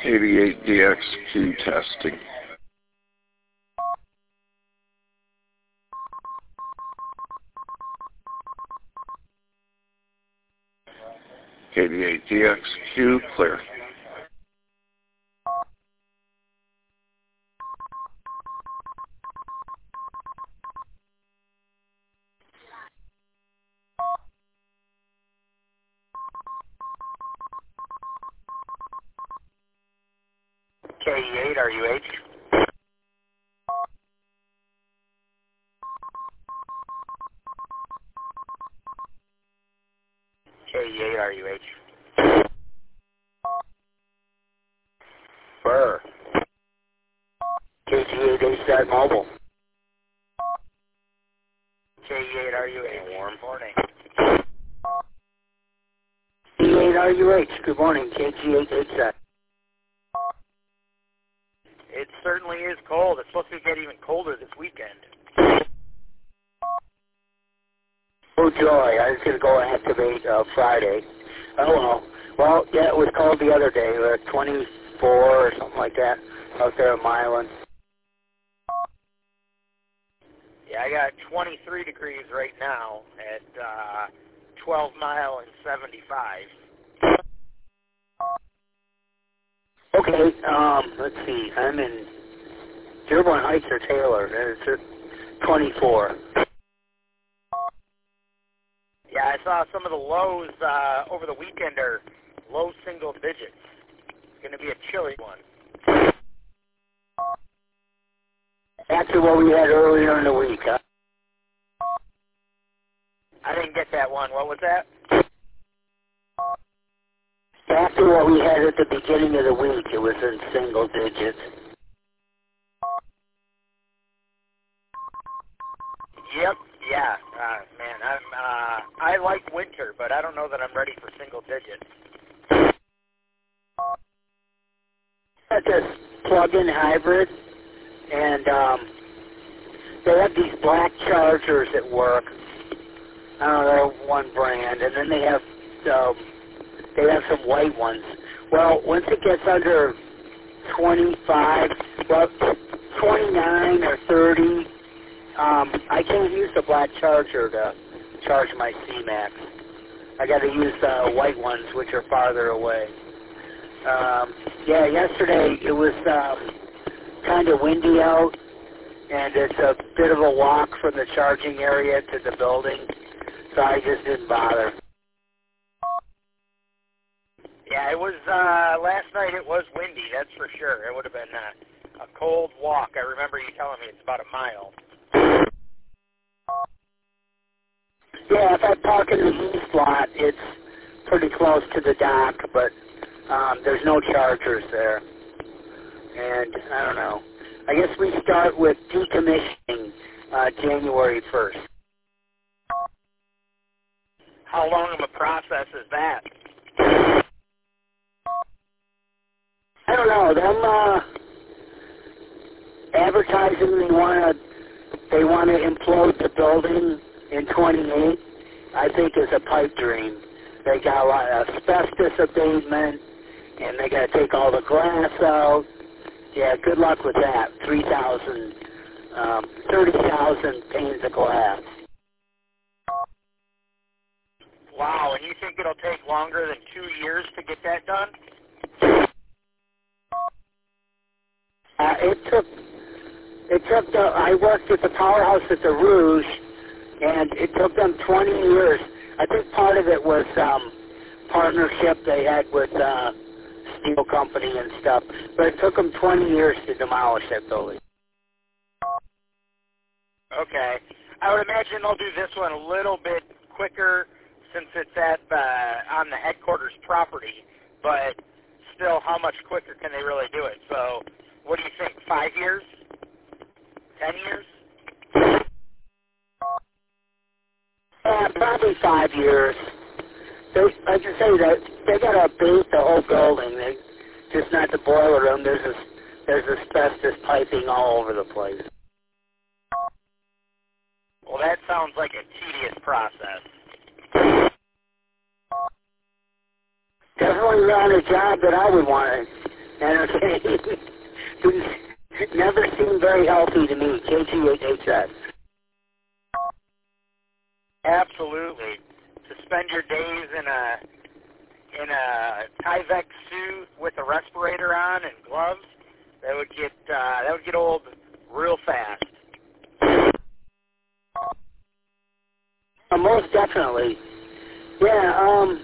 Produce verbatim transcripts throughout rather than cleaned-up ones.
eighty-eight D X Q testing. eighty-eight D X Q clear. K E eight R U H. K E eight R U H. Burr. K G eight H dot mobile. K E eight R U H. Warm morning. K E eight R U H. Good morning. K G eight H dot. It certainly is cold. It's supposed to get even colder this weekend. Oh joy! I was going to go activate uh, Friday. Oh well. Well, yeah, it was cold the other day. Uh, twenty-four or something like that out there in Milan. Yeah, I got twenty-three degrees right now at uh, twelve mile and seventy-five. Okay, um, let's see. I'm in Dearborn Heights or Taylor. It's twenty-four. Yeah, I saw some of the lows uh, over the weekend are low single digits. It's going to be a chilly one. After what we had earlier in the week, huh? I didn't get that one. What was that? After what we had at the beginning of the week, it was in single digits. Yep. Yeah. Uh, man, I'm. Uh, I like winter, but I don't know that I'm ready for single digits. That's this plug-in hybrid, and um, they have these black Chargers at work. I don't know, one brand, and then they have um, they have some white ones. Well, once it gets under twenty-five, well, twenty-nine or thirty, um, I can't use the black Charger to charge my C MAX. I got to use the white ones, which are farther away. Um, yeah, yesterday it was um, kind of windy out, and it's a bit of a walk from the charging area to the building, so I just didn't bother. Yeah, it was, uh, last night it was windy, that's for sure. It would have been uh, a cold walk. I remember you telling me it's about a mile. Yeah, if I park in the east lot, it's pretty close to the dock, but um, there's no chargers there. And I don't know. I guess we start with decommissioning uh, January first. How long of a process is that? I don't know. Them uh, advertising they want to they want to implode the building in twenty-eight, I think is a pipe dream. They got a lot of asbestos abatement, and they got to take all the glass out. Yeah, good luck with that. Three thousand, um, thirty thousand panes of glass. Wow, and you think it'll take longer than two years to get that done? Uh, it took, it took the, I worked at the powerhouse at the Rouge, and it took them twenty years. I think part of it was um, partnership they had with uh, steel company and stuff, but it took them twenty years to demolish that building. Okay. I would imagine they'll do this one a little bit quicker since it's at uh, on the headquarters property, but still, how much quicker can they really do it? So, what do you think, five years? Ten years? Uh, probably five years. They, like I say, that they got to abate the whole building. They, just not the boiler room. There's a, there's asbestos piping all over the place. Well, that sounds like a tedious process. Definitely not a job that I would want to entertaining. Never seemed very healthy to me. K G eight H S. Absolutely. To spend your days in a in a Tyvek suit with a respirator on and gloves, that would get uh, that would get old real fast. Uh, most definitely. Yeah. Um.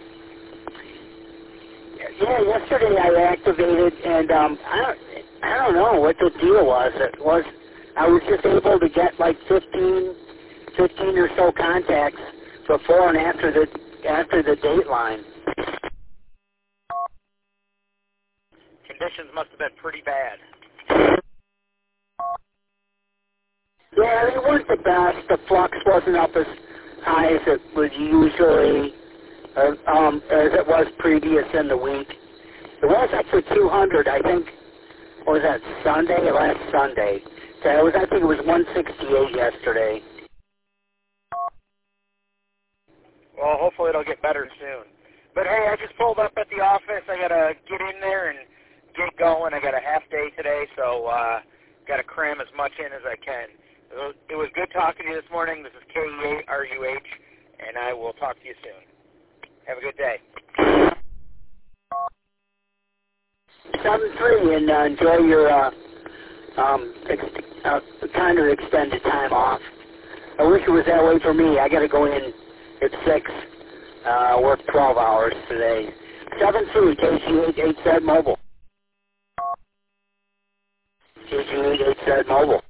Yeah. Yesterday I activated, and um, I don't, I don't know what the deal was. It was I was just able to get like fifteen, fifteen or so contacts before and after the after the dateline. Conditions must have been pretty bad. Yeah, they weren't the best. The flux wasn't up as high as it was usually, uh, um, as it was previous in the week. It was up to two hundred, I think. What was that, Sunday? Last Sunday. So it was, I think it was one sixty-eight yesterday. Well, hopefully it'll get better soon. But hey, I just pulled up at the office. I gotta get in there and get going. I got a half day today, so uh, gotta cram as much in as I can. It was, it was good talking to you this morning. This is K E eight R U H, and I will talk to you soon. Have a good day. seven three, and uh, enjoy your uh, um, ex uh, kind of extended time off. I wish it was that way for me. I got to go in at six, uh, work twelve hours today. seven three, K G eight H Z Mobile. K G eight H Z Mobile.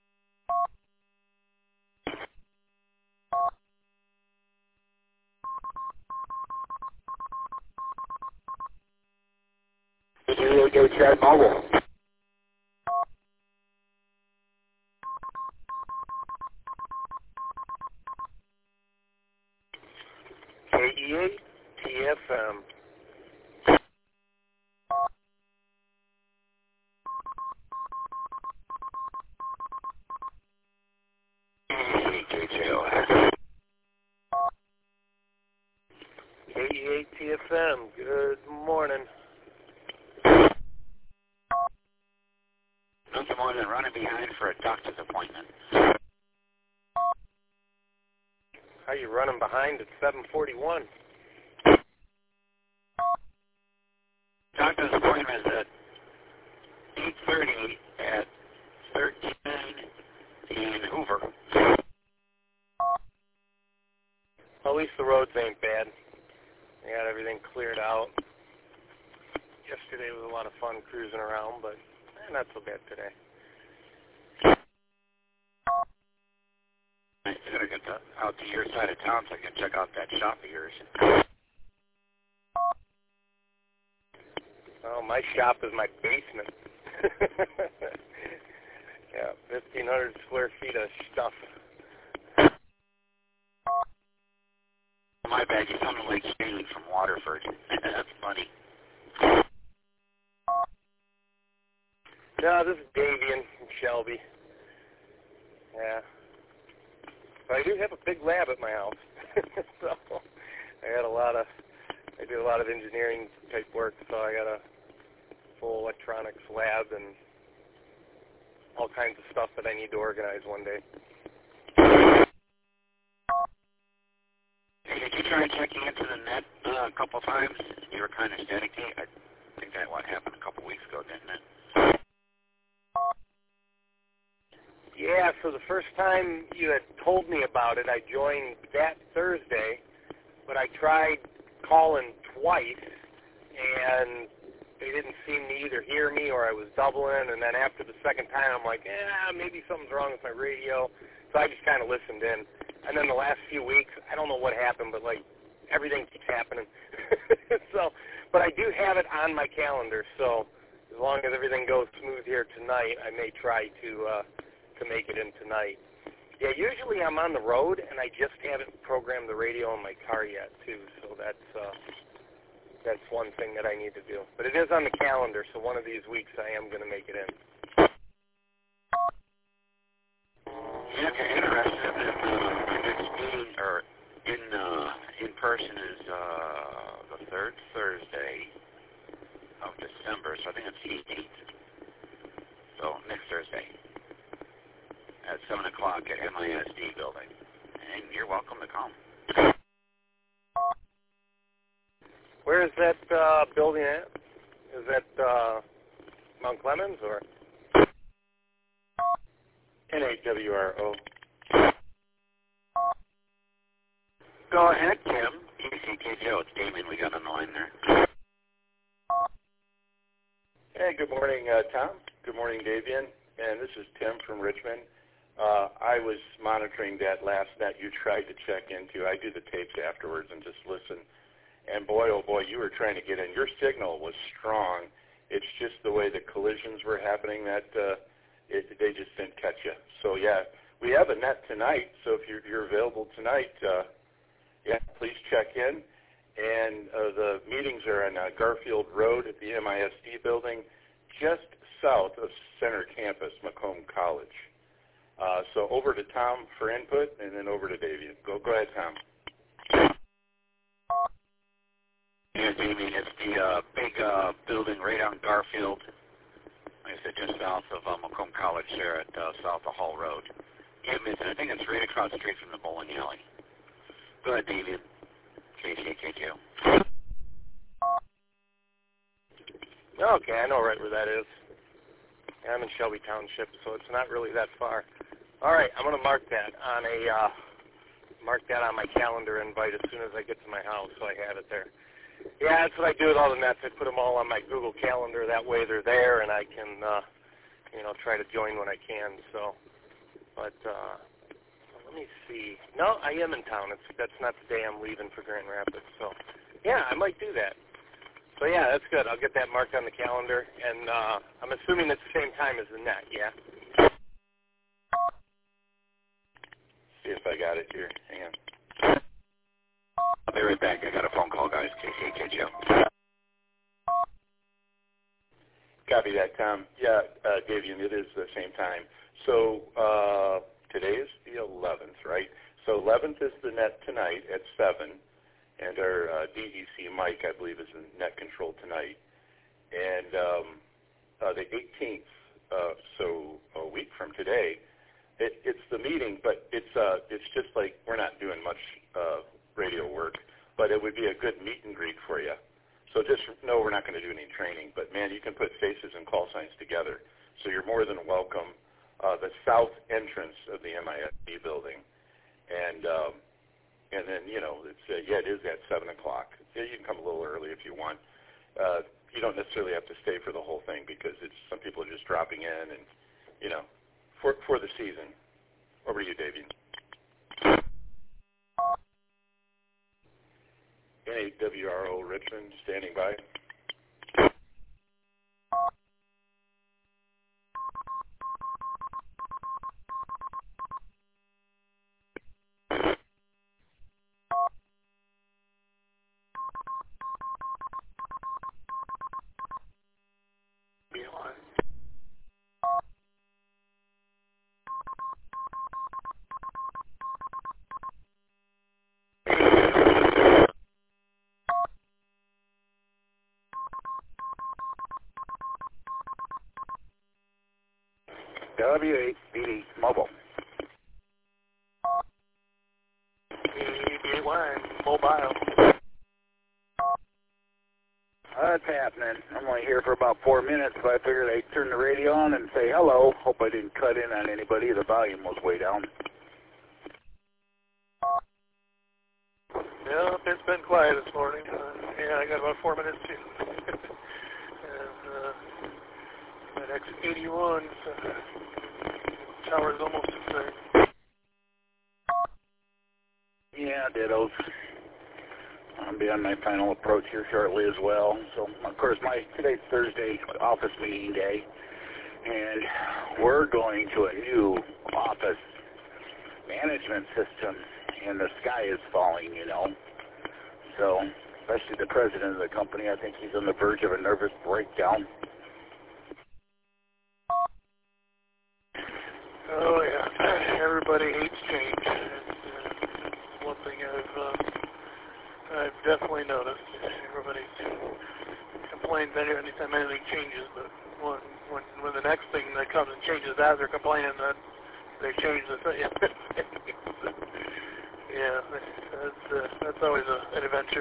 K G eight H Z Mobile. K E eight T F M. K J O X. K E eight T F M, good morning. Nothing more than running behind for a doctor's appointment. How you running behind at seven forty-one? Doctor's appointment is at eight thirty at thirteen in Hoover. Well, at least the roads ain't bad. They got everything cleared out. Yesterday was a lot of fun cruising around, but eh, not so bad today. I gotta get to, out to your side of town so I can check out that shop of yours. Oh, my shop is my basement. Yeah, fifteen hundred square feet of stuff. My bad, you sounded like Stanley from Waterford. That's funny. No, this is Davian from Shelby. Yeah. But I do have a big lab at my house. So I got a lot of, I do a lot of engineering type work, so I got a full electronics lab and all kinds of stuff that I need to organize one day. Hey, did you try checking into the net uh, a couple times? You were kind of staticky. I think that what happened a couple weeks ago, didn't it? Yeah, so the first time you had told me about it, I joined that Thursday, but I tried calling twice, and they didn't seem to either hear me or I was doubling, and then after the second time, I'm like, yeah, maybe something's wrong with my radio, so I just kind of listened in. And then the last few weeks, I don't know what happened, but, like, everything keeps happening. So, but I do have it on my calendar, so as long as everything goes smooth here tonight, I may try to uh, to make it in tonight. Yeah, usually I'm on the road, and I just haven't programmed the radio in my car yet, too, so that's uh, that's one thing that I need to do. But it is on the calendar, so one of these weeks I am going to make it in. Yeah, if you're interested in uh, the next meeting, or in uh, in person is uh, the third Thursday of December, so I think it's the eighteenth. So next Thursday at seven o'clock at M I S D building. And you're welcome to come. Where is that uh, building at? Is that uh, Mount Clemens or? N A W R O. Go ahead, Tim. K C K J O, it's Damien we got on the line there. Hey, good morning, uh, Tom. Good morning, Davian. And this is Tim from Richmond. Uh, I was monitoring that last net you tried to check into. I do the tapes afterwards and just listen. And boy, oh boy, you were trying to get in. Your signal was strong. It's just the way the collisions were happening that uh, it, they just didn't catch you. So, yeah, we have a net tonight. So if you're, you're available tonight, uh, yeah, please check in. And uh, the meetings are on uh, Garfield Road at the M I S D building, just south of Center Campus, Macomb College. Uh, so over to Tom for input, and then over to Davian. Go, go ahead, Tom. Yeah, Damien, it's the uh, big uh, building right on Garfield. Like I said, just south of uh, Macomb College there at uh, south of Hall Road. Yeah, I think it's right across the street from the bowling alley. Go ahead, Damien. K C K J O. Okay, I know right where that is. I'm in Shelby Township, so it's not really that far. All right, I'm going to mark that on a uh, mark that on my calendar invite as soon as I get to my house, so I have it there. Yeah, that's what I do with all the nets. I put them all on my Google Calendar. That way they're there, and I can, uh, you know, try to join when I can. So, but uh, let me see. No, I am in town. It's that's not the day I'm leaving for Grand Rapids. So, yeah, I might do that. So yeah, that's good. I'll get that marked on the calendar, and uh, I'm assuming it's the same time as the net, yeah? See if I got it here. Hang on. I'll be right back. I got a phone call, guys. K C K J O. Copy that, Tom. Yeah, uh, Davian, it is the same time. So uh, today is the eleventh, right? So eleventh is the net tonight at seven. And our uh, D E C Mike, I believe, is in net control tonight. And um, uh, the eighteenth, uh, so a week from today, it, it's the meeting, but it's uh, it's just like we're not doing much uh, radio work, but it would be a good meet and greet for you. So just know we're not going to do any training, but, man, you can put faces and call signs together. So you're more than welcome. Uh, the south entrance of the M I S D building. And... Um, And then, you know, it's, uh, yeah, it is at seven o'clock. Yeah, you can come a little early if you want. Uh, you don't necessarily have to stay for the whole thing because it's some people are just dropping in and, you know, for for the season. Over to you, Davian. N A W R O Richmond, standing by. W eight B D Mobile. B eight Y Mobile. That's happening. I'm only here for about four minutes, so I figured I'd turn the radio on and say hello. Hope I didn't cut in on anybody. The volume was way down. Yeah, it's been quiet this morning. Uh, yeah, I got about four minutes too. and uh, that X eighty-one uh, tower is almost insane. Yeah, dittos. I'll be on my final approach here shortly as well. So, of course, my today's Thursday office meeting day, and we're going to a new office management system, and the sky is falling, you know. So, especially the president of the company, I think he's on the verge of a nervous breakdown. Oh, yeah. Everybody hates change. It's, uh, it's one thing I've, uh, I've definitely noticed. Everybody's complains any anytime anything changes, but when when when the next thing that comes and changes that, they're complaining that they changed the thing. Yeah, that's uh, that's always a, an adventure.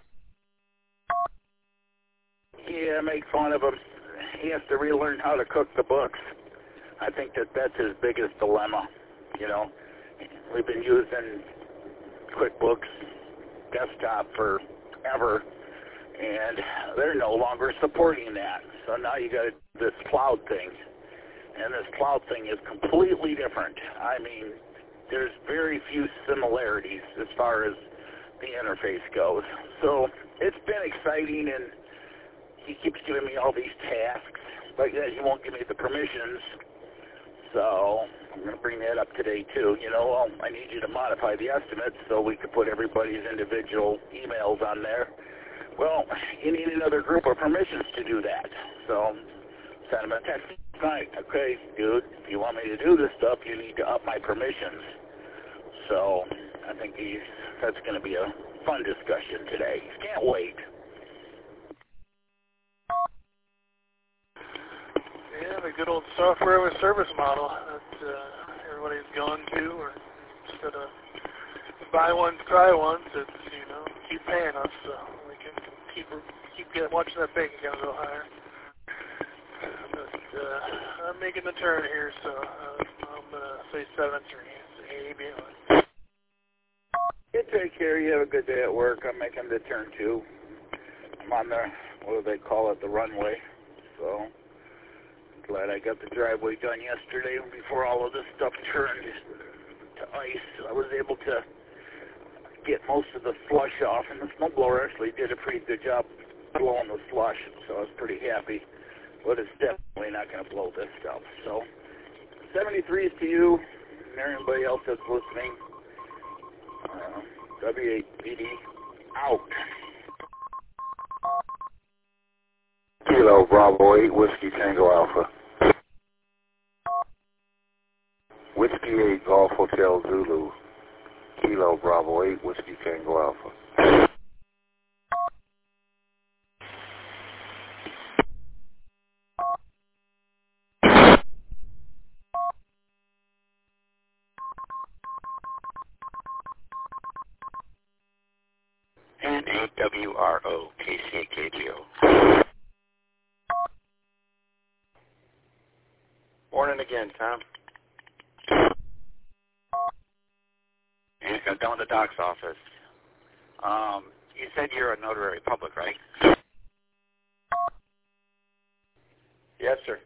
Yeah, make fun of him. He has to relearn how to cook the books. I think that that's his biggest dilemma. You know, we've been using QuickBooks Desktop forever, and they're no longer supporting that. So now you got this cloud thing, and this cloud thing is completely different. I mean, there's very few similarities as far as the interface goes. So it's been exciting, and he keeps giving me all these tasks, but yet he won't give me the permissions. So I'm going to bring that up today too. You know, well, I need you to modify the estimates so we could put everybody's individual emails on there. Well, you need another group of permissions to do that. So send him a text. Right, okay, dude, if you want me to do this stuff, you need to up my permissions. So I think he's, that's going to be a fun discussion today. Can't wait. Yeah, the good old software with service model that uh, everybody's gone to, or instead of buy once, try once, it's, you know, keep paying us so we can keep keep getting, watching that bank account go higher. But uh, I'm making the turn here, so uh, I'm going to say seven three. It's A B L. You take care. You have a good day at work. I'm making the turn too. I'm on the, what do they call it, the runway. So glad I got the driveway done yesterday before all of this stuff turned to ice. I was able to get most of the slush off, and the snowblower actually did a pretty good job blowing the slush, so I was pretty happy. But it's definitely not going to blow this stuff. So seventy-threes to you and everybody else that's listening. Uh, W eight B D out. Kilo Bravo eight Whiskey Tango Alpha. Whiskey eight Golf Hotel Zulu. Kilo Bravo eight Whiskey Tango Alpha. N A W R O K C A K G O. Morning again, Tom. And I'm down at the doc's office. Um, you said you're a notary public, right? Yes, sir.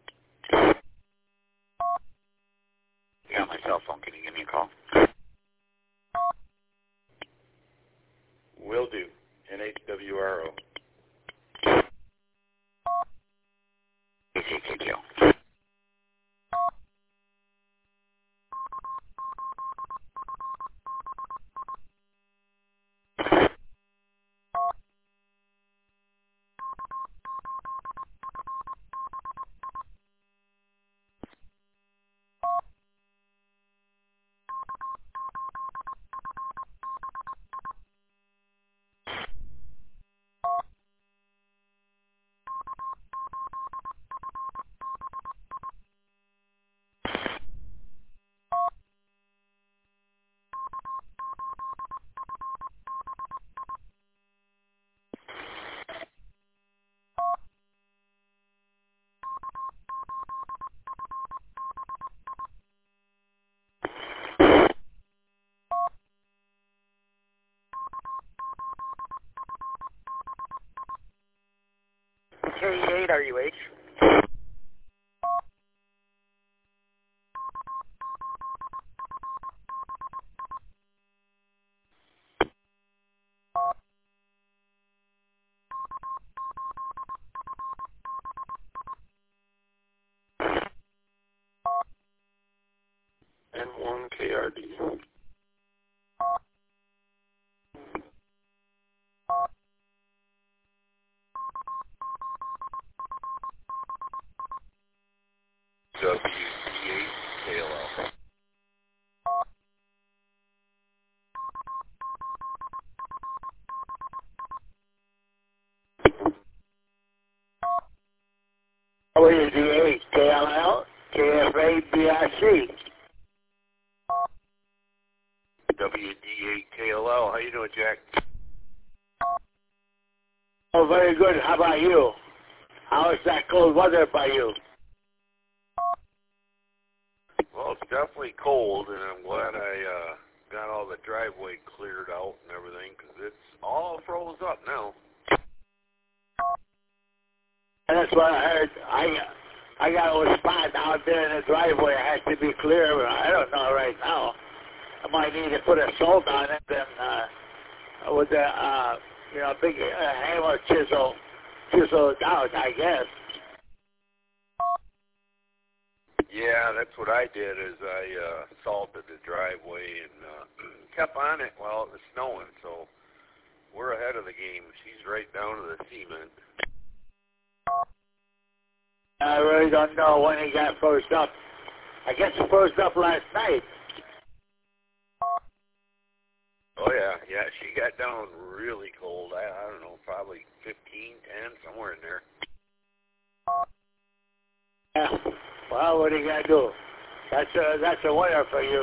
You got my cell phone. Can you give me a call? Will do. N H W R O. K C A K G O. K eight R U H. N one K R D. W D eight K L Alpha. W D A K L L, K F A B I C. W D A K L L. How you doing, Jack? Oh, very good. How about you? How is that cold weather by you? Well, it's definitely cold, and I'm glad I uh, got all the driveway cleared out and everything, because it's all froze up now. And that's what I heard. I I got a spot out there in the driveway. I had to be clear, but I don't know right now. I might need to put a salt on it and uh, with a uh, you know big uh, hammer chisel chisel it out, I guess. Yeah, that's what I did. Is I uh, salted the driveway and uh, kept on it while it was snowing. So we're ahead of the game. She's right down to the cement. I really don't know when he got froze up. I guess he froze up last night. Oh, yeah, yeah, she got down really cold. I, I don't know, probably fifteen, ten, somewhere in there. Yeah. Well, what are you going to do? That's a, that's a winner for you.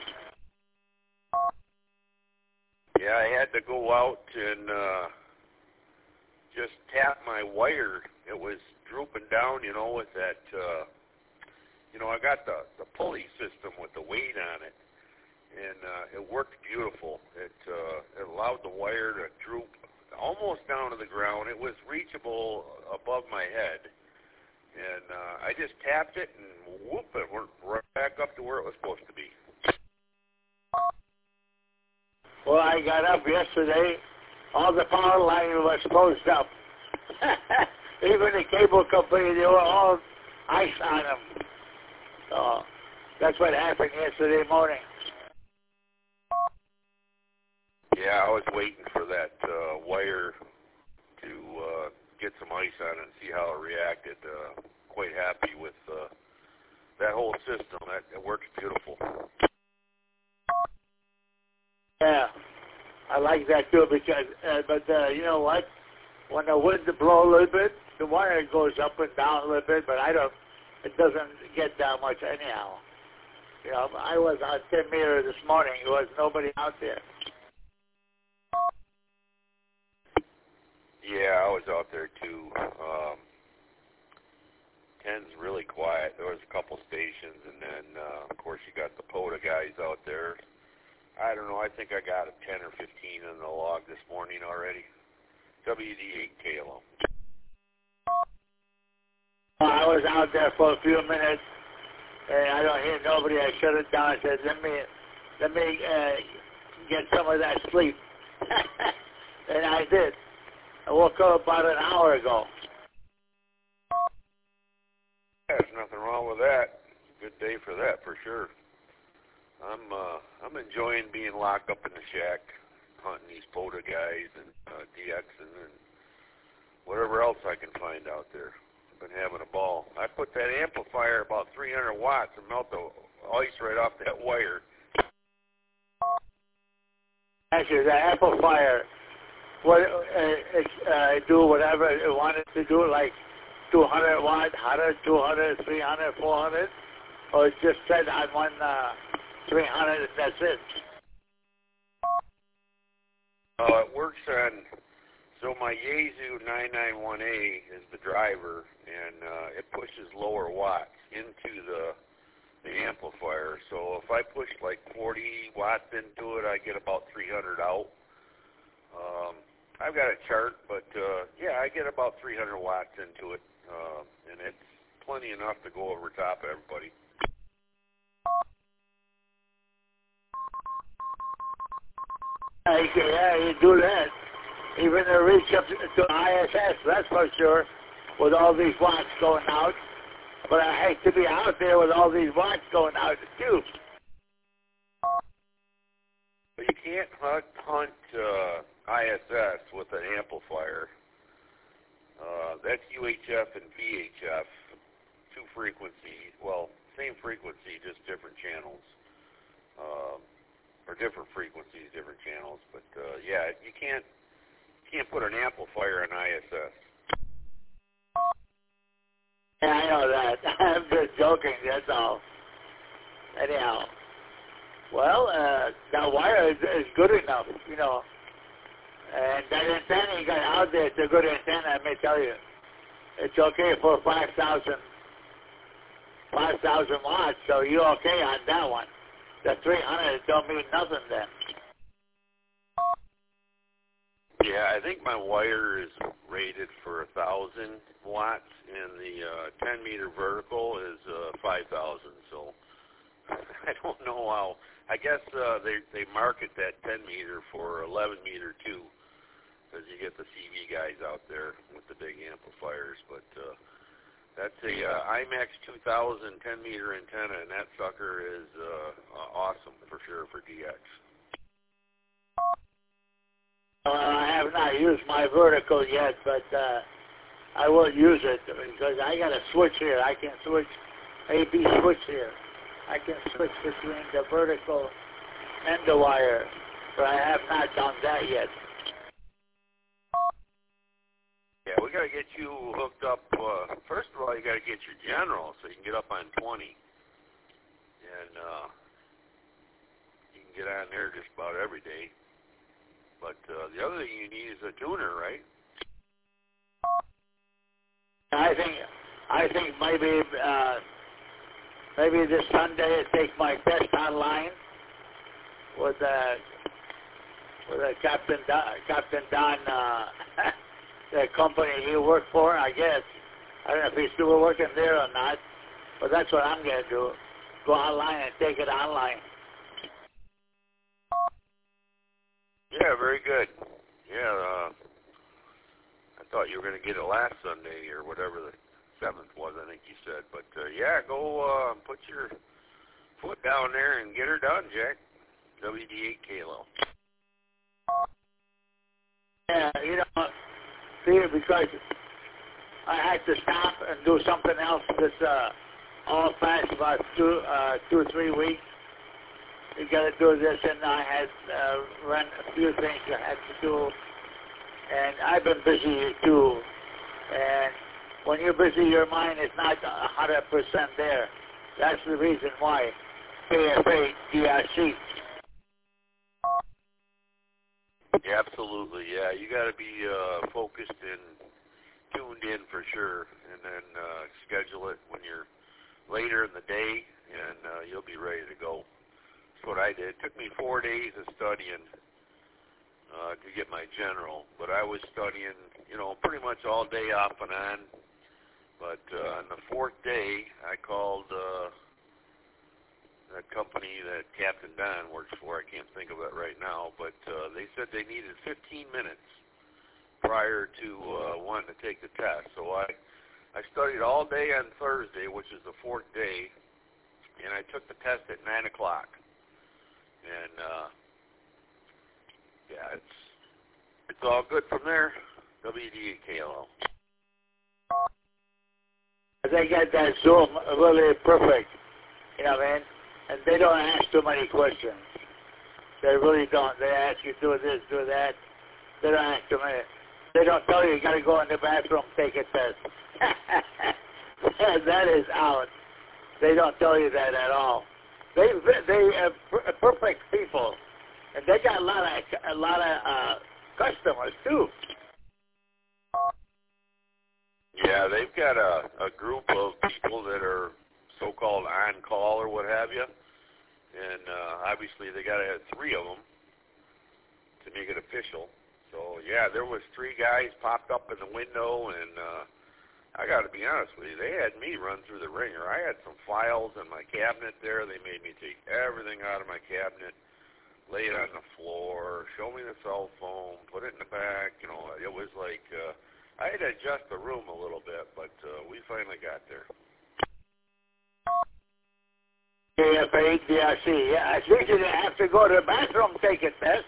Yeah, I had to go out and uh, just tap my wire. It was drooping down, you know, with that, uh, you know, I got the, the pulley system with the weight on it. And uh, it worked beautiful. It, uh, it allowed the wire to droop almost down to the ground. It was reachable above my head. And uh, I just tapped it and whoop, it went right back up to where it was supposed to be. Well, I got up yesterday. All the power lines were exposed up. Even the cable company, they were all ice on them. So that's what happened yesterday morning. Yeah, I was waiting for that uh, wire to uh, get some ice on it and see how it reacted. Uh, quite happy with uh, that whole system. That it works beautiful. Yeah, I like that too because, uh, but uh, you know what? When the wind blows a little bit, the wire goes up and down a little bit, but I don't. It doesn't get that much anyhow. You know, I was on ten meter this morning. There was nobody out there. Yeah, I was out there too. Um, ten's really quiet. There was a couple stations, and then uh, of course you got the POTA guys out there. I don't know. I think I got a ten or fifteen in the log this morning already. W D eight K L O. I was out there for a few minutes, and I don't hear nobody. I shut it down. I said, "Let me, let me uh, get some of that sleep," and I did. I woke up about an hour ago. There's nothing wrong with that. Good day for that, for sure. I'm uh, I'm enjoying being locked up in the shack, hunting these POTA guys and uh, DXing and whatever else I can find out there. I've been having a ball. I put that amplifier about three hundred watts and melt the ice right off that wire. Actually, the amplifier, what uh, it uh, do whatever it wanted to do, like two hundred watt, one hundred, two hundred, three hundred, four hundred, or it just set on one uh, three hundred and that's it. Uh, it works on, so my Yaesu nine ninety-one A is the driver, and uh, it pushes lower watts into the the amplifier. So if I push like forty watts into it, I get about three hundred out. Um, I've got a chart, but uh, yeah, I get about three hundred watts into it, uh, and it's plenty enough to go over top of everybody. Yeah, you, can, yeah, you do that. Even to reach up to, to I S S, that's for sure, with all these watts going out. But I hate to be out there with all these watts going out too. But you can't hunt, hunt uh, I S S with an amplifier. Uh, that's U H F and V H F, two frequencies. Well, same frequency, just different channels. Uh, or different frequencies, different channels. But uh, yeah, you can't you can't put an amplifier on I S S. Yeah, I know that. I'm just joking, that's all. Anyhow. Well, uh, that wire is, is good enough, you know. And that antenna you got out there, it's a good antenna, I may tell you. It's okay for five thousand watts, so you're okay on that one. The three hundred don't mean nothing then. Yeah, I think my wire is rated for one thousand watts, and the uh, ten meter vertical is uh, five thousand, so I don't know how. I guess uh, they, they market that ten meter for eleven meter too, because you get the C V guys out there with the big amplifiers, but uh, that's a uh, IMAX two thousand ten meter antenna, and that sucker is uh, uh, awesome for sure for D X. Well, I have not used my vertical yet, but uh, I will use it because I got a switch here. I can switch A B switch here. I can switch between the vertical and the wire, but I have not done that yet. Yeah, we got to get you hooked up. Uh, first of all, you got to get your general so you can get up on twenty, and uh, you can get on there just about every day. But uh, the other thing you need is a tuner, right? I think I think maybe uh, maybe this Sunday I take my test online with uh, with uh, Captain Don, Captain Don, uh, the company he worked for. I guess I don't know if he's still working there or not, but that's what I'm gonna do. Go online and take it online. Yeah, very good. Yeah, uh, I thought you were going to get it last Sunday or whatever the seventh was, I think you said. But, uh, yeah, go uh, put your foot down there and get her done, Jack. W D eight K L O. Yeah, you know, see, because I had to stop and do something else this uh, all past about two, uh, two or three weeks. You got to do this, and I had uh, run a few things I had to do, and I've been busy too. And when you're busy, your mind is not one hundred percent there. That's the reason why. K F A D R C. Yeah, absolutely. Yeah, you got to be uh, focused and tuned in for sure, and then uh, schedule it when you're later in the day, and uh, you'll be ready to go. That's what I did. It took me four days of studying uh, to get my general, but I was studying, you know, pretty much all day off and on. But uh, on the fourth day, I called uh, that company that Captain Don works for. I can't think of it right now, but uh, they said they needed fifteen minutes prior to uh, wanting to take the test. So I, I studied all day on Thursday, which is the fourth day, and I took the test at nine o'clock. And, uh, yeah, it's it's all good from there. W D eight K L O. They got that Zoom really perfect, you know what I mean? And they don't ask too many questions. They really don't. They ask you do this, do that. They don't ask too many. They don't tell you you got to go in the bathroom, take a test. That is out. They don't tell you that at all. They they are perfect people, and they got a lot of a lot of uh, customers too. Yeah, they've got a, a group of people that are so-called on-call or what have you, and uh, obviously they got to have three of them to make it official. So yeah, there was three guys popped up in the window, and uh, I got to be honest with you, they had me run through the ringer. I had some files in my cabinet there. They made me take everything out of my cabinet, lay it on the floor, show me the cell phone, put it in the back. You know, it was like uh, I had to adjust the room a little bit, but uh, we finally got there. K F A D R C. Yeah, I think you have to go to the bathroom, take a test.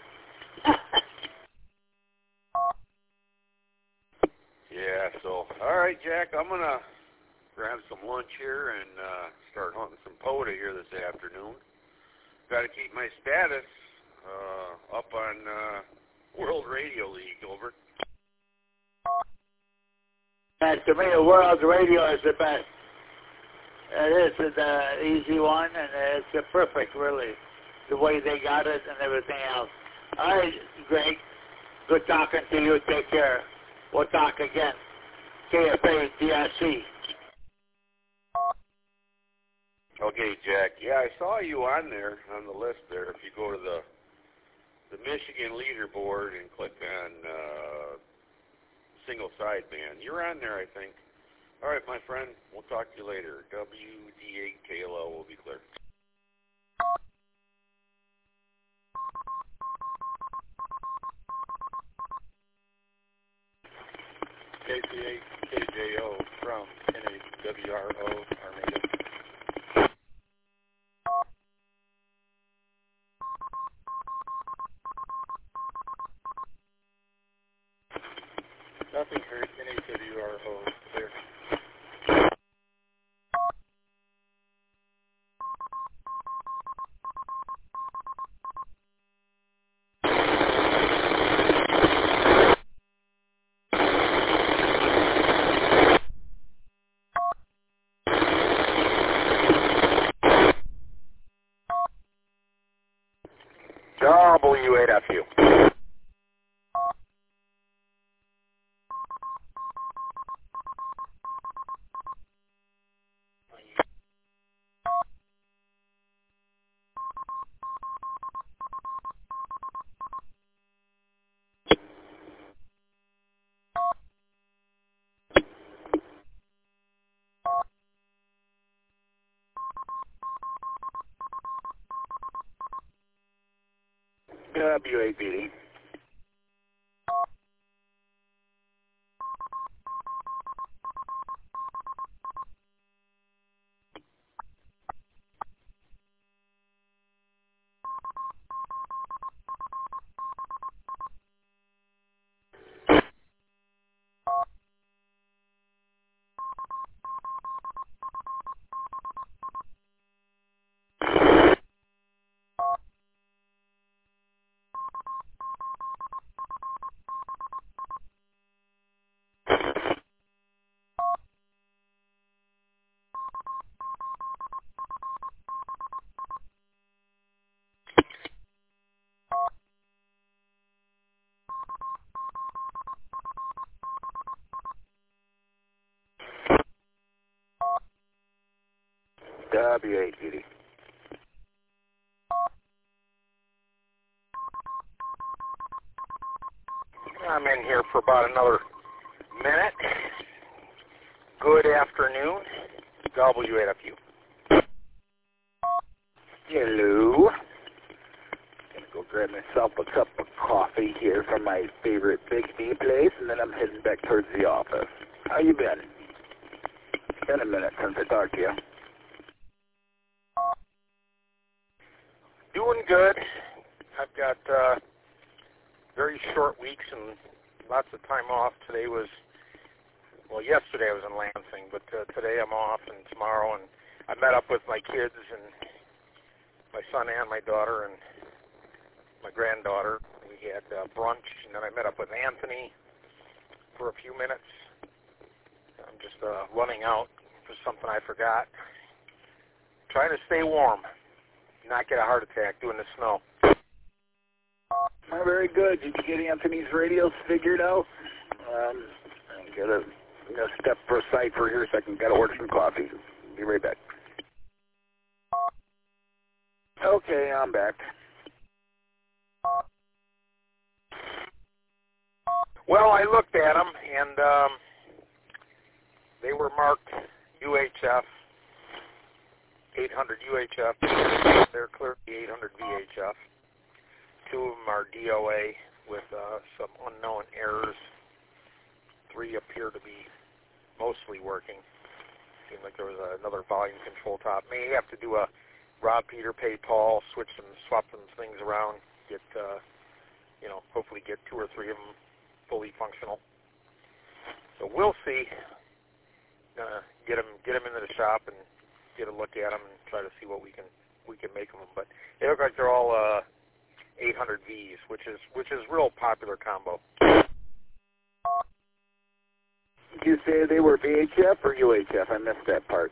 Yeah, so, all right, Jack, I'm going to grab some lunch here and uh, start hunting some POTA here this afternoon. Got to keep my status uh, up on uh, World Radio League over. And to me, the world's radio is the best. Uh, this is an easy one, and it's a perfect, really, the way they got it and everything else. All right, Greg. Good talking to you. Take care. We'll talk again. K F A D R C. Okay, Jack. Yeah, I saw you on there, on the list there. If you go to the the Michigan leaderboard and click on uh, single sideband, you're on there, I think. All right, my friend. We'll talk to you later. W D eight K L L will be clear. K C eight K J O from N A W R O, Armada. Nothing heard, N A W R O, clear. W eight F U. W eight B D. W eight B D. I'm in here for about another minute. Good afternoon. W eight F U. Hello. Gonna go grab myself a cup of coffee here from my favorite Big D place, and then I'm heading back towards the office. How you been? It's been a minute since I talked to you. Doing good. I've got uh, very short weeks and lots of time off. Today was, well, yesterday I was in Lansing, but uh, today I'm off, and tomorrow, and I met up with my kids and my son and my daughter and my granddaughter. We had uh, brunch, and then I met up with Anthony for a few minutes. I'm just uh, running out for something I forgot. Trying to stay warm, not get a heart attack doing the snow. Oh, very good. Did you get Anthony's radios figured out? Um, I'm gonna, I'm gonna step for a cipher here so I can gotta order some coffee. Be right back. Okay, I'm back. Well, I looked at them, and um, they were marked U H F, eight hundred U H F. They're clearly eight hundred V H F. Two of them are D O A with uh, some unknown errors. Three appear to be mostly working. Seemed like there was another volume control top. May have to do a Rob Peter, pay Paul, switch them, swap some things around, get, uh, you know, hopefully get two or three of them fully functional. So we'll see. Gonna get them, get them into the shop and get a look at them and try to see what we can we can make of them. But they look like they're all uh, eight hundred V's, which is which is real popular combo. Did you say they were V H F or U H F? I missed that part.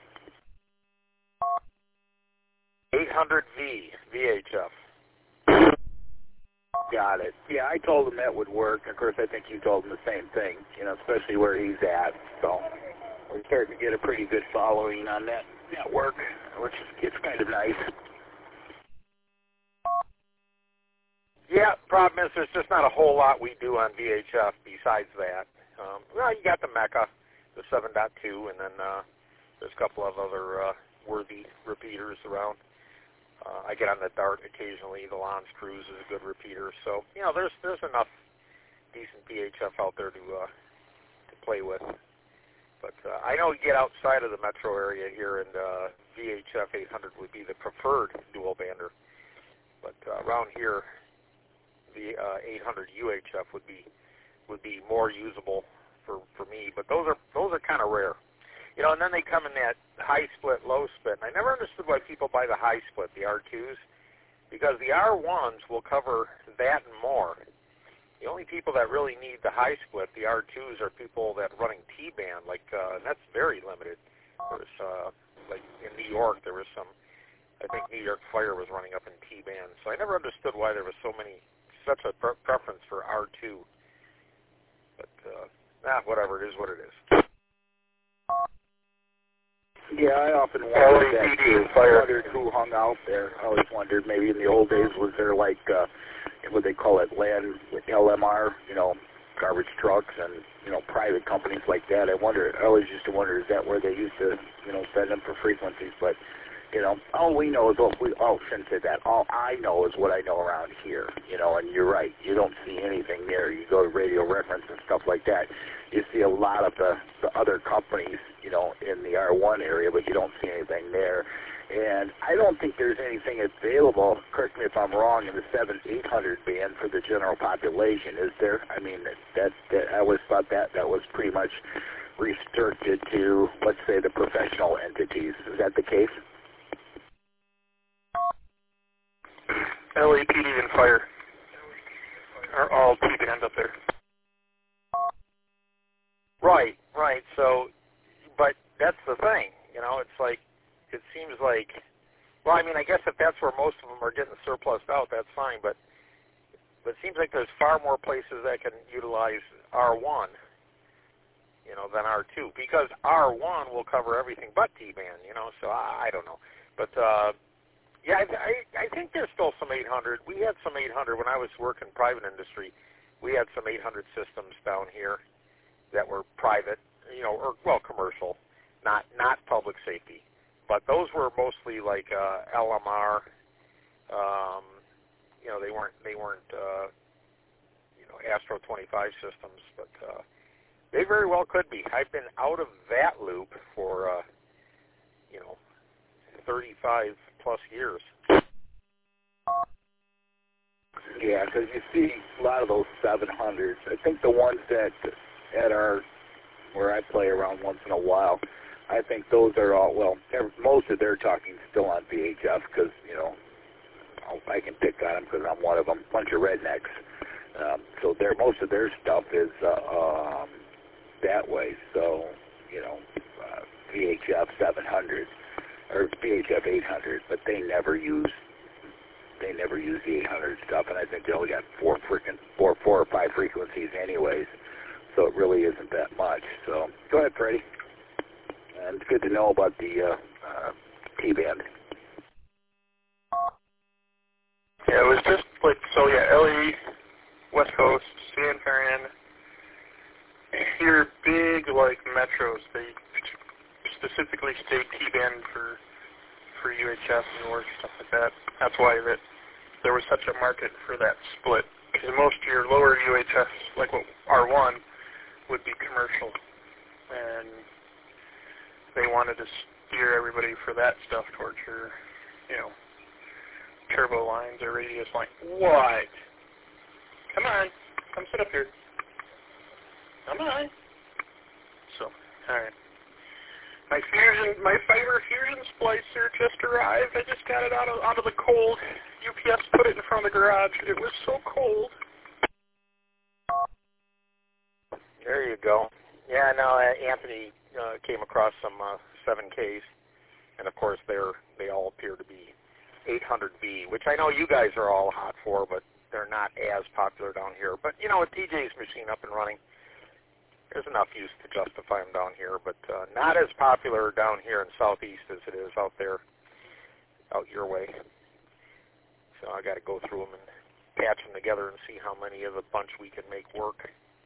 eight hundred V, V H F. Got it. Yeah, I told him that would work. Of course, I think you told him the same thing, you know, especially where he's at. So we're starting to get a pretty good following on that network, which is it's kind of nice. Yeah, problem is there's just not a whole lot we do on V H F besides that. Um, well, you got the Mecca, the seven point two, and then uh, there's a couple of other uh, worthy repeaters around. Uh, I get on the Dart occasionally. The Lons Cruise is a good repeater. So, you know, there's there's enough decent V H F out there to uh, to play with. But uh, I know you get outside of the metro area here, and uh, V H F eight hundred would be the preferred dual bander. But uh, around here, the uh, eight hundred U H F would be would be more usable for, for me. But those are those are kind of rare. You know, and then they come in that high split, low split. And I never understood why people buy the high split, the R twos, because the R ones will cover that and more. The only people that really need the high split, the R twos, are people that are running T-band, like, uh, and that's very limited. There's, uh, like in New York, there was some, I think New York Fire was running up in T-band. So I never understood why there was so many, such a pre- preference for R two. But, uh, nah, whatever, it is what it is. Yeah, I often wondered that too. I wondered who hung out there. I always wondered, maybe in the old days, was there like, uh, what they call it, land L M R, you know, garbage trucks and, you know, private companies like that. I wonder, I always used to wonder, is that where they used to, you know, send them for frequencies? But, you know, all we know is what we, oh, shouldn't say that. All I know is what I know around here, you know, and you're right. You don't see anything there. You go to Radio Reference and stuff like that. You see a lot of the, the other companies, you know, in the R one area, but you don't see anything there. And I don't think there's anything available, correct me if I'm wrong, in the seven eight hundred band for the general population, is there? I mean, that, that I always thought that that was pretty much restricted to, let's say, the professional entities. Is that the case? L A P D and fire are all T-band up there. Right, right. So, but that's the thing, you know, it's like, it seems like, well, I mean, I guess if that's where most of them are getting surplused out, that's fine, but, but it seems like there's far more places that can utilize R one, you know, than R two, because R one will cover everything but T-band, you know, so I, I don't know. But, uh, yeah, I, I, I think there's still some eight hundred. We had some eight hundred when I was working private industry. We had some eight hundred systems down here that were private, you know, or, well, commercial, not not public safety. But those were mostly like uh, L M R. Um, you know, they weren't they weren't uh, you know, Astro twenty-five systems, but uh, they very well could be. I've been out of that loop for uh, you know, thirty-five plus years. Yeah, because you see a lot of those seven hundreds. I think the ones that at our where I play around once in a while, I think those are all, well, most of their talking still on V H F because, you know, I can pick on them because I'm one of them, bunch of rednecks. Um, so their most of their stuff is uh, um, that way. So, you know, uh, V H F seven hundred or V H F eight hundred, but they never use they never use the eight hundred stuff, and I think they only got four freaking four four or five frequencies anyways. So it really isn't that much. So go ahead, Freddie. And it's good to know about the uh, uh, T-band. Yeah, it was just like, so yeah, L A, West Coast, San Fran, your big, like, metros, they specifically state T-band for, for U H F, New York, stuff like that. That's why that there was such a market for that split. Because most of your lower U H Fs, like what R one, would be commercial. And they wanted to steer everybody for that stuff towards your, you know, turbo lines or radius line. What? Come on. Come sit up here. Come on. So, alright. My fusion, my fiber fusion splicer just arrived. I just got it out of, out of the cold. U P S put it in front of the garage. It was so cold. There you go. Yeah, no, uh, Anthony uh, came across some uh, seven Ks, and of course they're they all appear to be eight hundred B, which I know you guys are all hot for, but they're not as popular down here. But, you know, with T J's machine up and running, there's enough use to justify them down here, but uh, not as popular down here in Southeast as it is out there, out your way. So I got to go through them and patch them together and see how many of the bunch we can make work.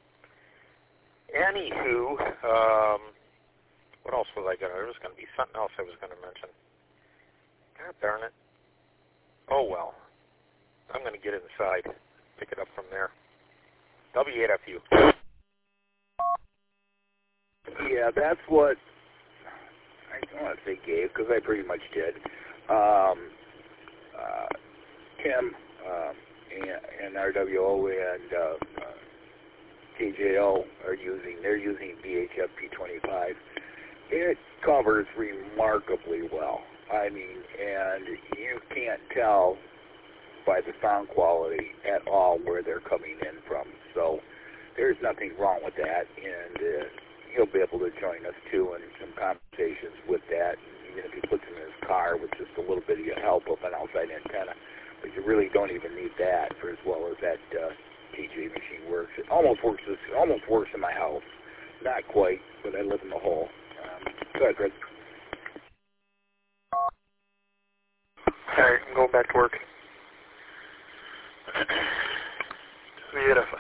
Anywho, um, what else was I going to, there was going to be something else I was going to mention. God darn it. Oh, well. I'm going to get inside, pick it up from there. W eight F U. Yeah, that's what, I don't want to say gave, because I pretty much did. Um, uh, Tim um, and, and R W O and uh, uh, T J O are using, they're using B H F P twenty-five. It covers remarkably well. I mean, and you can't tell by the sound quality at all where they're coming in from. So there's nothing wrong with that, and uh, he'll be able to join us too in some conversations with that, even if he puts it in his car with just a little bit of help of an outside antenna. But you really don't even need that for as well as that uh, T J machine works. It almost works. It almost works in my house. Not quite, but I live in the hole. Um, go ahead, Chris. All right, I'm going back to work. Beautiful.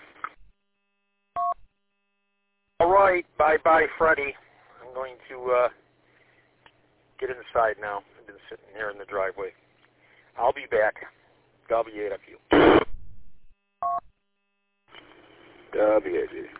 All right, bye-bye, Freddie. I'm going to uh, get inside now. I've been sitting here in the driveway. I'll be back. W eight F U. W eight F U.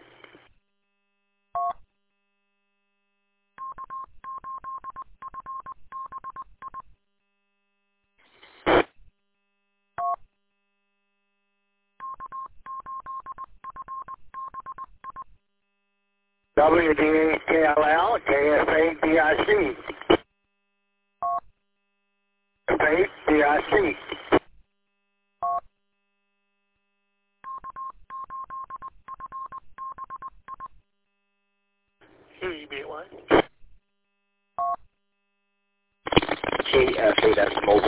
W D A K L L, K S A D I C. Space D I C. Q B Y. K S A, that's mobile.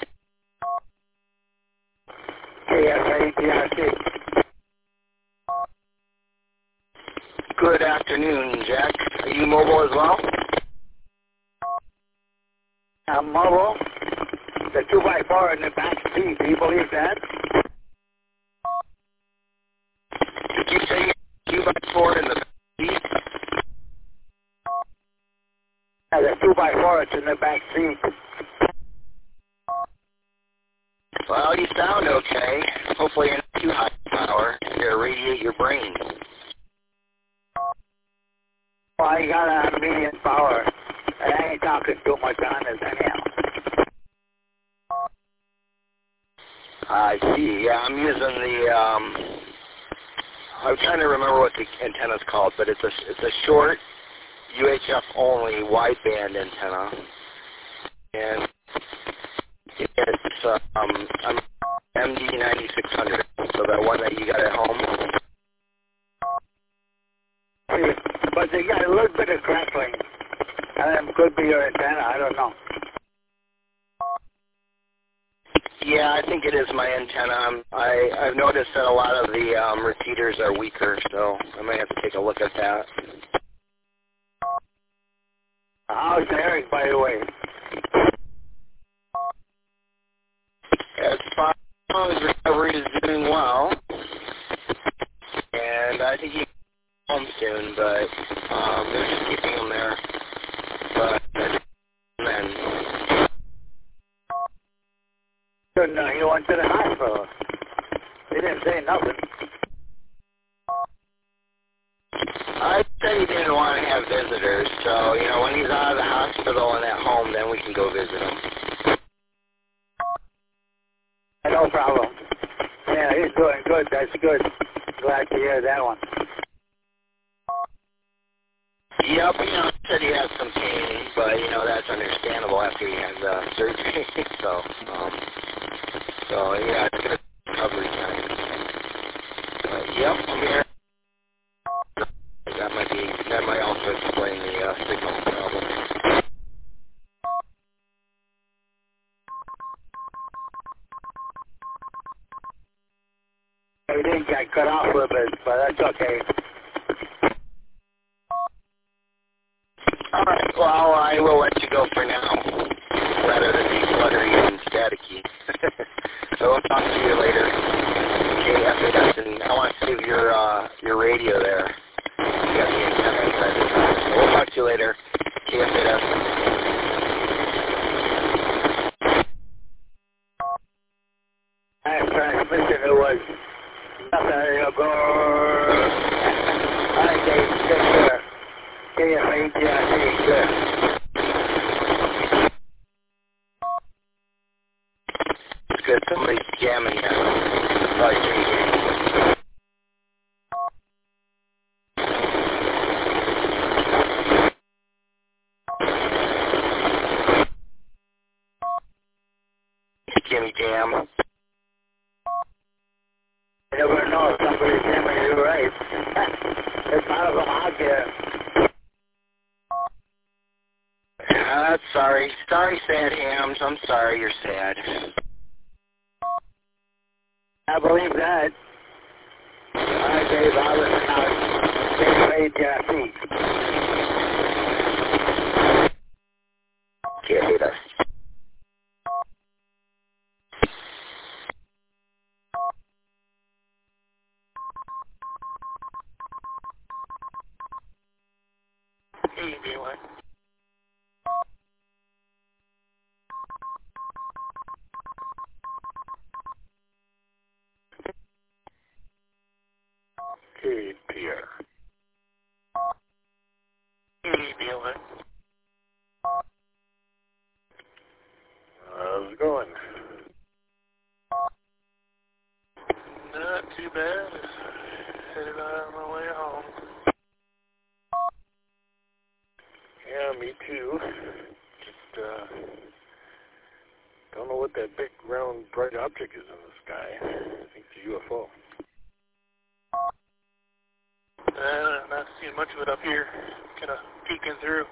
K S A D I C. Good afternoon, Jack. Are you mobile as well? I'm mobile. The two by four in the back seat. Do you believe that? Did you say two by four in the back seat? Yeah, the two by four is in the back seat. Well, you sound okay. Hopefully you're not too high power to irradiate your brain. Well, I got a medium power. I ain't talking too much on this anyhow. I see. Yeah, I'm using the, um, I'm trying to remember what the antenna's called, but it's a, it's a short U H F only wideband antenna. And it's, uh, um, I'm M D ninety-six hundred, so that one that you got at home. But they got a little bit of crackling. And it could be your antenna, I don't know. Yeah, I think it is my antenna. Um, I, I've noticed that a lot of the um, repeaters are weaker, so I might have to take a look at that. How's Eric, by the way? As far as recovery is doing well, and I think he's home soon, but um, they're just keeping him there. But then, Good, no, he went to the hospital. He didn't say nothing. I said he didn't want to have visitors, so, you know, when he's out of the hospital and at home, then we can go visit him. No problem. Yeah, he's doing good. That's good. Glad to hear that one. Yep, you know, he said he had some pain, but, you know, that's understandable after he had uh, surgery. so, um, so, yeah, it's good recovery time. But, yep, I'm here. That might be thing got cut off a little bit, but that's okay. All right, well, I will let you go for now, rather than be fluttery and staticky. So I'll talk to you later. K F A S, and I want to save your, uh, your radio there. You got the antenna inside the car. So we'll talk to you later. K F A S. Last transmission, it was nothing to go. All right, Dave, take care. K F A G I C, good. It's good. Somebody's jamming now. Probably changing. Jimmy Jam. You never know if somebody's jamming you right. There's a lot of them out there. Uh, sorry. Sorry, sad hams. I'm sorry you're sad. I believe that. All right, Dave, I'll listen out. K F A G I C. Can't hate us. Hey, B one. Hey, Pierre. Hey, B one. How's it going? Not too bad. Just headed on my way home. Yeah, me too. Just, uh, don't know what that big round bright object is in the sky. I think it's a U F O. Uh, not seeing much of it up here. Kind of peeking through.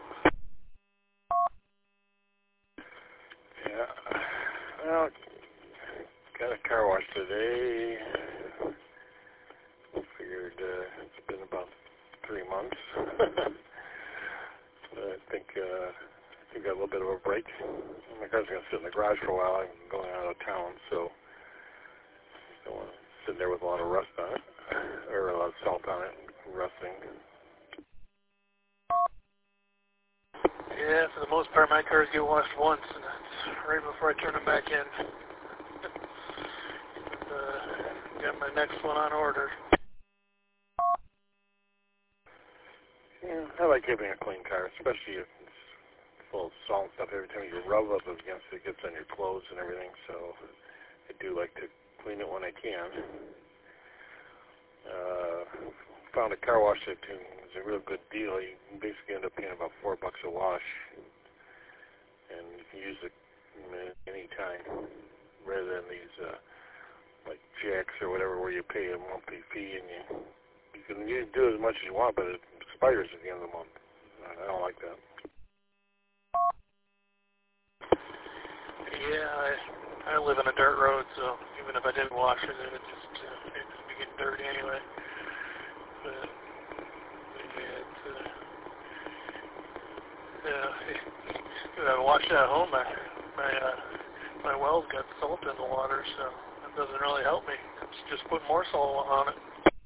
Yeah. Well, got a car wash today. Figured uh, it's been about three months. I think uh, I think got a little bit of a break. My car's going to sit in the garage for a while. I'm going out of town, so I don't want to sit there with a lot of rust on it, or a lot of salt on it, and rusting. Yeah, for the most part, my cars get washed once, and that's right before I turn them back in. uh, got my next one on order. Yeah, I like keeping a clean car, especially if it's full of salt and stuff. Every time you rub up against it, it gets on your clothes and everything, so I do like to clean it when I can. Uh, found a car wash that is a real good deal. You can basically end up paying about four bucks a wash, and you can use it any time, rather than these uh, like Jacks or whatever, where you pay a monthly fee and you you can you do as much as you want, but it expires at the end of the month. I don't like that. Yeah, I I live in a dirt road, so even if I didn't wash it, it would just uh, it'd be getting dirty anyway. But, but yeah, it's uh, yeah. If I wash it at home, my my uh, my well's got salt in the water, so it doesn't really help me. It's just put more salt on it.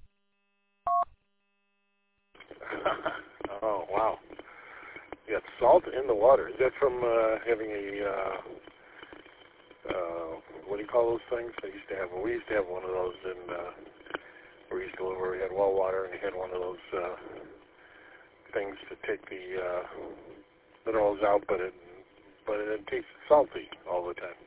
Oh, wow. You got salt in the water. Is that from uh, having a, uh, uh, what do you call those things? I used to have, we used to have one of those in, uh, where we used to live where we had well water, and you had one of those uh, things to take the uh, minerals out, but it, but it tastes salty all the time.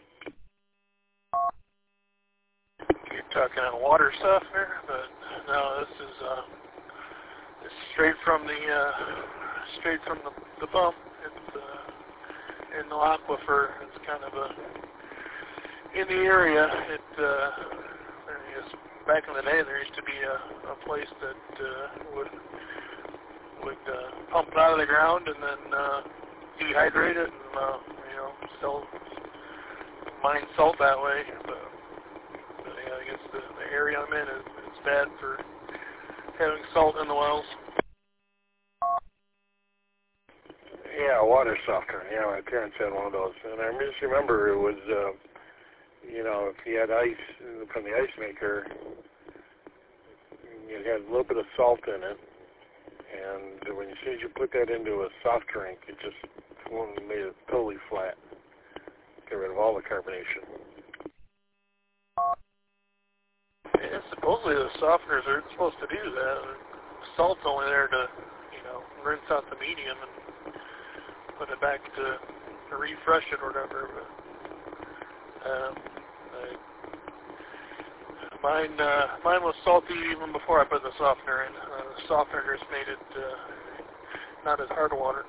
You're talking on water stuff here, but no, this is uh, it's straight from the uh, straight from the, the pump. It's uh, in the aquifer. It's kind of a in the area. It uh, there is, back in the day, there used to be a, a place that uh, would would uh, pump it out of the ground and then uh, dehydrate it and uh, you know sell mine salt that way. But, but yeah, I guess the, the area I'm in is, is it's bad for having salt in the wells. Yeah, water softener. Yeah, my parents had one of those. And I just remember it was, uh, you know, if you had ice from the ice maker, it had a little bit of salt in it. And when you, as soon as you put that into a soft drink, it just made it totally flat. Get rid of all the carbonation. Yeah, supposedly the softeners are supposed to do that. Salt's only there to, you know, rinse out the medium and put it back to, to refresh it or whatever. But, um, I, mine, uh, mine was salty even before I put the softener in. Uh, the softener just made it uh, not as hard water.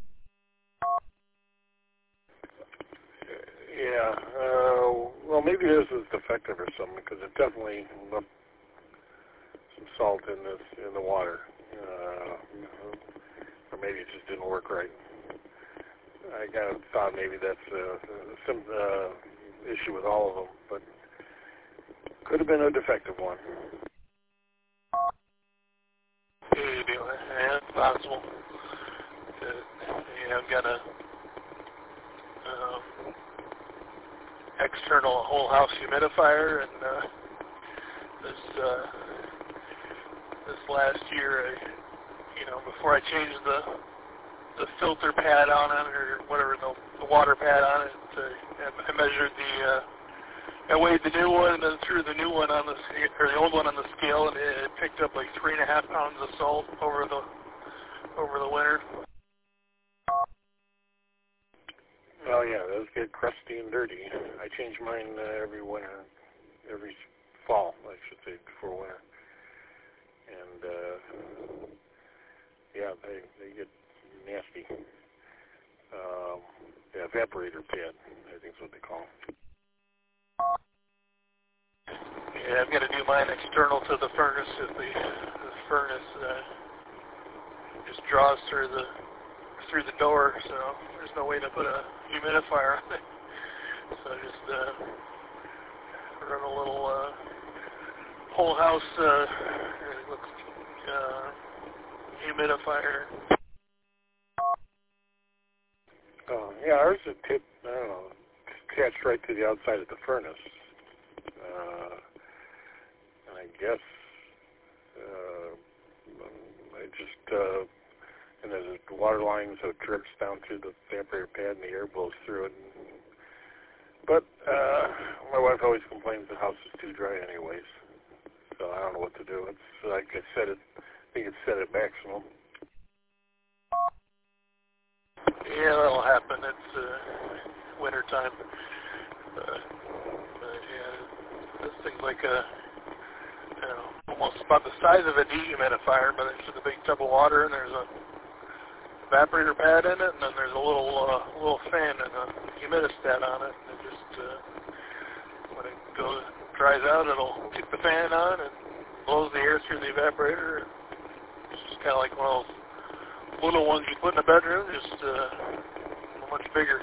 Yeah, uh, well, maybe this is defective or something because it definitely left some salt in this in the water, uh, or maybe it just didn't work right. I kind of thought maybe that's uh, some uh, issue with all of them, but could have been a defective one. Maybe, yeah, it's possible. Uh, yeah, I've got a um, external whole house humidifier, and uh, this uh, this last year, I, you know, before I changed the the filter pad on it or whatever the, the water pad on it, uh, I measured the uh, I weighed the new one and then threw the new one on the or the old one on the scale, and it, it picked up like three and a half pounds of salt over the over the winter. Oh yeah, those get crusty and dirty. I change mine uh, every winter, every fall, I should say, before winter. And uh, yeah, they they get nasty. Um, yeah, evaporator pad, I think is what they call them. Yeah, I've got to do mine external to the furnace. If the, the furnace uh, just draws through the through the door, so there's no way to put a humidifier on it. So I just uh, run a little uh, whole house uh, uh, humidifier. Oh, yeah, ours is tip, I don't know, attached right to the outside of the furnace. Uh, and I guess uh, I just, uh, and there's a water line, so it drips down through the evaporator pad and the air blows through it. But uh, my wife always complains the house is too dry anyways, so I don't know what to do. It's like I said, it, I think it's set at maximum. Yeah, that'll happen. It's uh, winter time. Uh, uh, yeah, this thing's like a, you know, almost about the size of a dehumidifier, but it's with a big tub of water, and there's a evaporator pad in it, and then there's a little uh, little fan and a humidistat on it. And it just uh, when it goes dries out, it'll kick the fan on and blows the air through the evaporator. It's just kind of like one of those little ones you put in a bedroom, just uh, much bigger.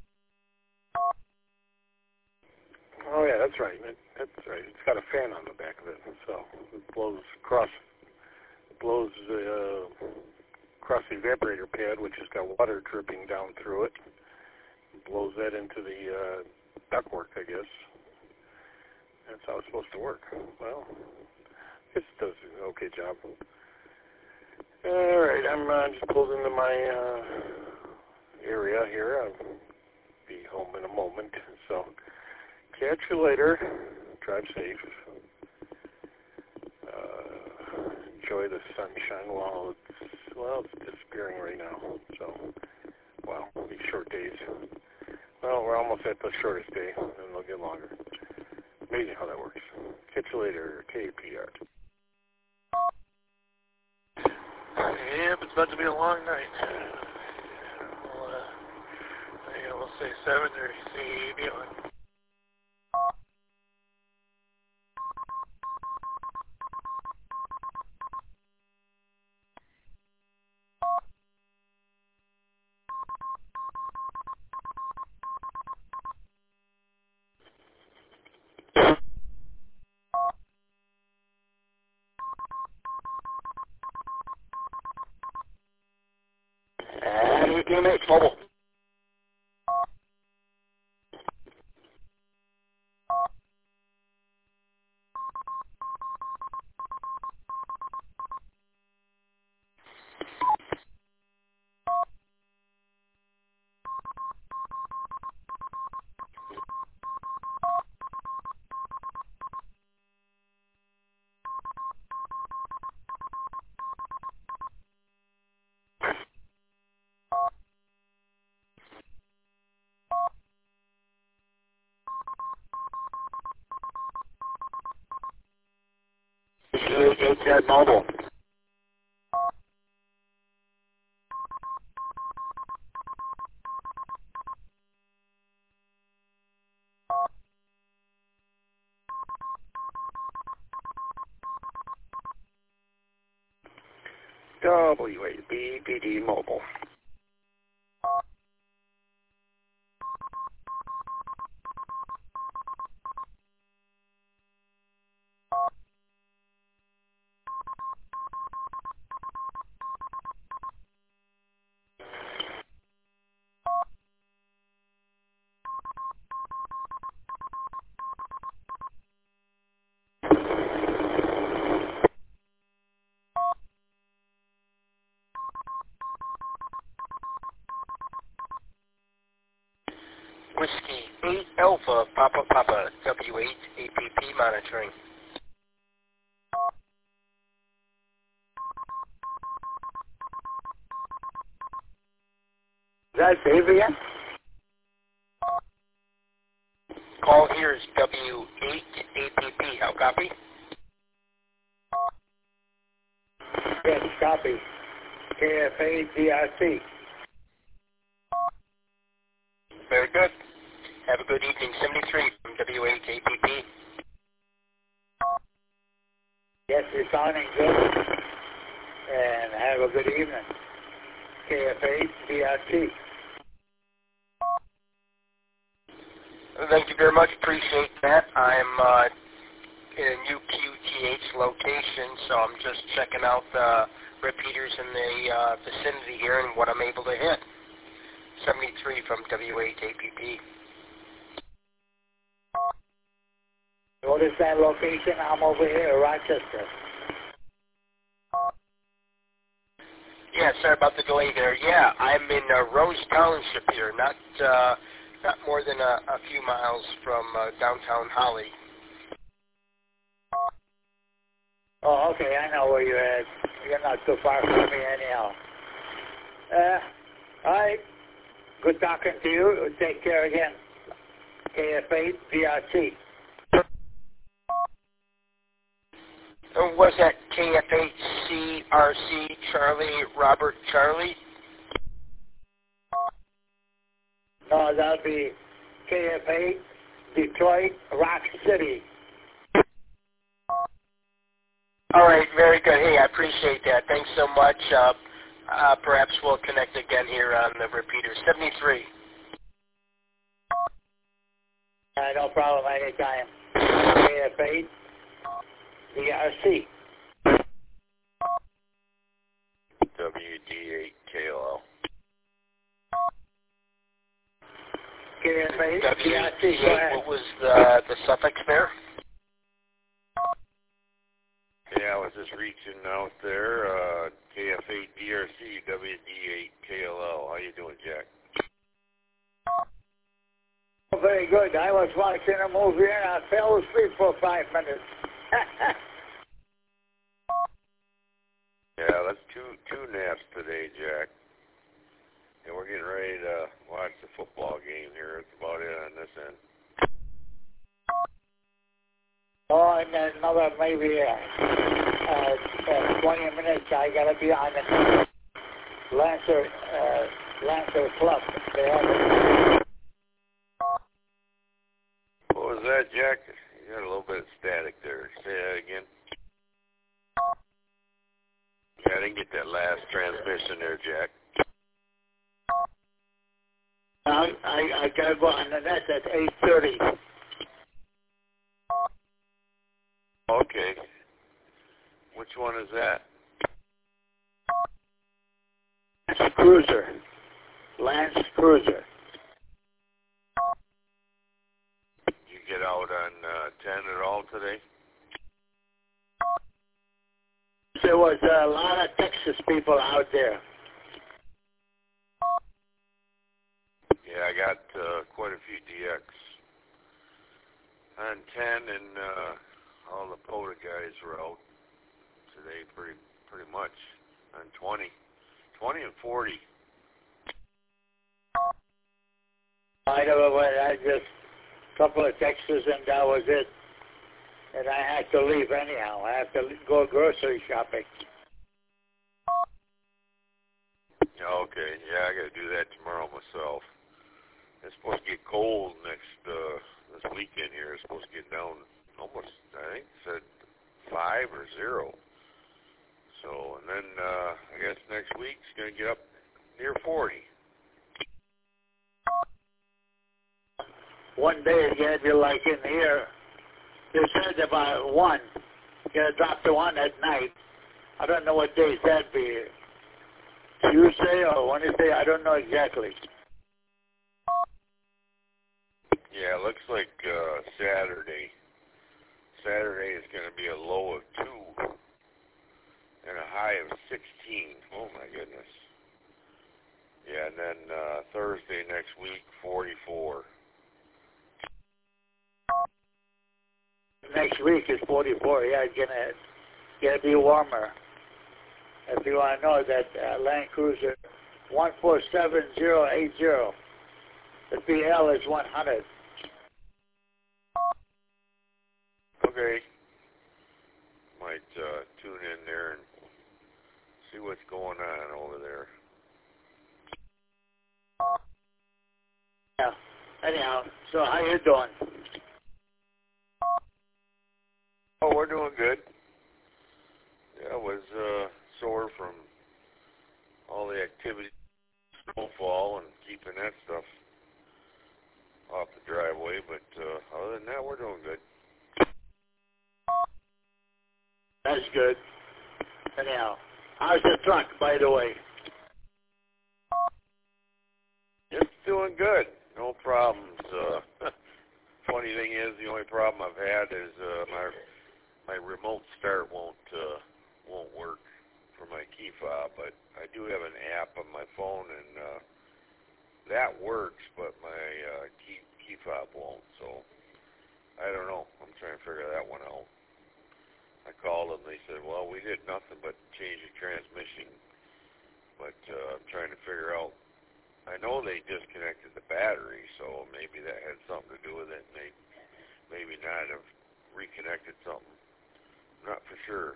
Oh yeah, that's right. It, that's right. It's got a fan on the back of it, so it blows across, blows uh, across the evaporator pad, which has got water dripping down through it. It blows that into the uh, ductwork, I guess. That's how it's supposed to work. Well, it does an okay job. All right, I'm uh, just pulled into my uh, area here. I'll be home in a moment, so catch you later. Drive safe. Uh, enjoy the sunshine while it's, well, it's disappearing right now. So, well, these short days. Well, we're almost at the shortest day, and they'll get longer. Amazing how that works. Catch you later, K P R. Yep, it's about to be a long night. We'll, uh, yeah, we'll say seven or eight. G M H Mobile. H Z Mobile. W A B P D Mobile. Whiskey eight Alpha Papa Papa W eight A P P monitoring. Is that Xavier? Call here is W eight A P P. How copy? Yes, copy. K F A D R C. Very good. Have a good evening. seventy-three from W eight A P P. Yes, you're sounding good. And have a good evening. K F A D R C. Thank you very much. Appreciate that. I'm uh, in a new Q T H location, so I'm just checking out the repeaters in the uh, vicinity here and what I'm able to hit. seventy-three from W eight A P P. What is that location? I'm over here, Rochester. Yeah, sorry about the delay there. Yeah, I'm in uh, Rose Township here, not uh, not more than a, a few miles from uh, downtown Holly. Oh, okay, I know where you're at. You're not too far from me anyhow. Uh, all right. Good talking to you. Take care again. K F A D R C. And was that K F H C R C Charlie Robert Charlie? No, that'll be K F A Detroit Rock City. All right, very good. Hey, I appreciate that. Thanks so much. Uh, uh, perhaps we'll connect again here on the repeater. seventy-three. Uh, no problem, anytime. K F A D R C. W D eight K L L. K F A D R C. W D eight, what was the, the suffix there? Yeah, I was just reaching out there. Uh, K F A D R C W D eight K L L. How you doing, Jack? Oh, very good. I was watching a movie and I fell asleep for five minutes. Yeah, that's two two naps today, Jack. And we're getting ready to watch the football game here. That's about it on this end. Oh, and then another maybe uh, uh, uh, twenty minutes. I gotta be on the Lancer uh, Lancer Club. They have What was that, Jack? You got a little bit of static there. Say that again. Yeah, I didn't get that last transmission there, Jack. I I, I gotta go on the net at eight thirty. Okay. Which one is that? That's a cruiser. Land Cruiser. You get out on uh, ten at all today? There was a lot of Texas people out there. Yeah, I got uh, quite a few D X on ten, and uh, all the POTA guys were out today, pretty pretty much on twenty, twenty and forty. I know what I just a couple of texts and that was it. And I had to leave anyhow. I had to go grocery shopping. Okay, yeah, I got to do that tomorrow myself. It's supposed to get cold next uh, this weekend here. It's supposed to get down almost, I think, it said five or zero. So, and then uh, I guess next week it's going to get up near forty. One day it's going to be like in here. They said about one. Going to drop to one at night. I don't know what days that'd be. Tuesday or Wednesday, I don't know exactly. Yeah, it looks like uh, Saturday. Saturday is going to be a low of two and a high of sixteen. Oh, my goodness. Yeah, and then uh, Thursday next week, forty-four. Next week is forty-four. Yeah, it's going to gonna be warmer. If you want to know that uh, Land Cruiser one four seven zero eight zero, the B L is one hundred. Okay. Might uh, tune in there and see what's going on over there. Yeah. Anyhow, so how you doing? Oh, we're doing good. Yeah, I was uh, sore from all the activity, snowfall, and keeping that stuff off the driveway. But uh, other than that, we're doing good. That's good. Anyhow, how's the truck, by the way? It's doing good. No problems. Uh, funny thing is, the only problem I've had is uh, my my remote start won't uh, won't work for my key fob, but I do have an app on my phone, and uh, that works, but my uh, key key fob won't. So I don't know. I'm trying to figure that one out. I called them. They said, well, we did nothing but change the transmission, but uh, I'm trying to figure out. I know they disconnected the battery, so maybe that had something to do with it, and they maybe not have reconnected something. I'm not for sure.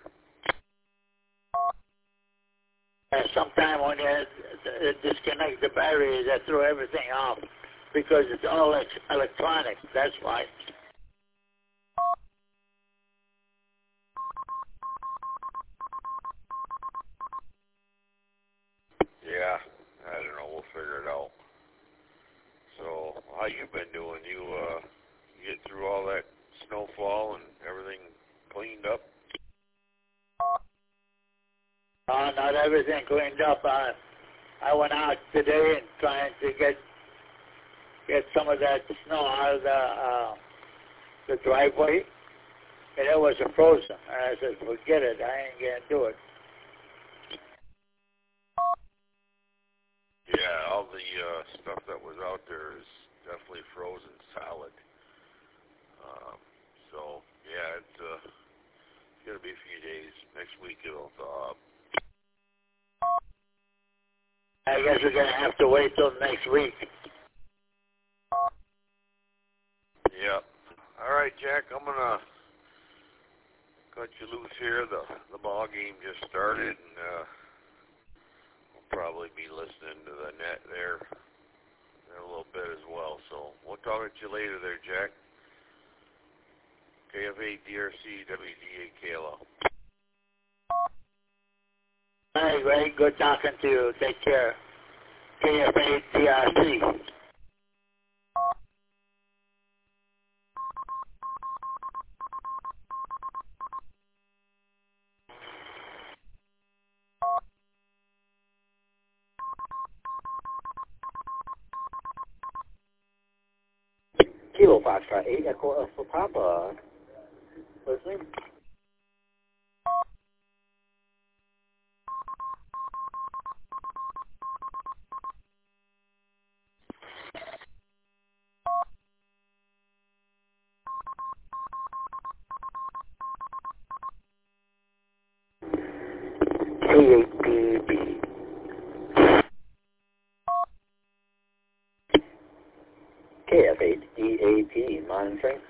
And sometime when you disconnect the battery, they throw everything off because it's all ex- electronic. That's why. Yeah, I don't know. We'll figure it out. So, how you been doing? You uh, you get through all that snowfall and everything cleaned up? Uh, not everything cleaned up. Uh, I went out today and trying to get get some of that snow out of the uh, the driveway, and it was frozen. And I said, forget it. I ain't gonna do it. Yeah, all the uh, stuff that was out there is definitely frozen solid. Um, so, yeah, it's, uh, it's going to be a few days. Next week it'll thaw up. I guess we're gonna have to wait till next week. Yep. All right, Jack, I'm going to cut you loose here. The, the ball game just started, and uh, we'll probably be listening to the net there in a little bit as well. So we'll talk to you later there, Jack. K F A D R C W D A K L O. Hey, Ray, good talking to you. Take care. K F A D R C. Kilo Foxtrot eight, Echo Alpha Papa. Listening. K eight B B. K F eight D A P, monitoring.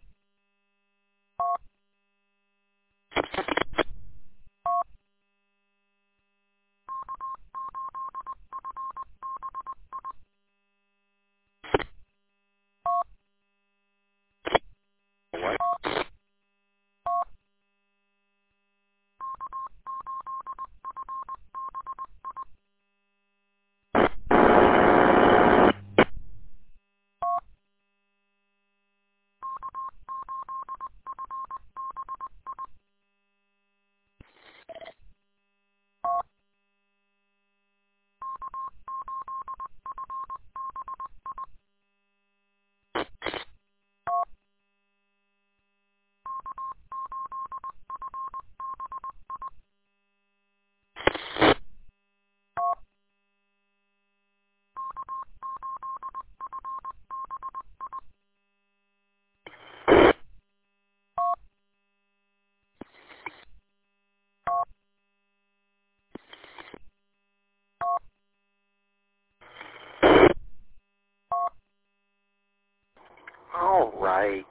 All right.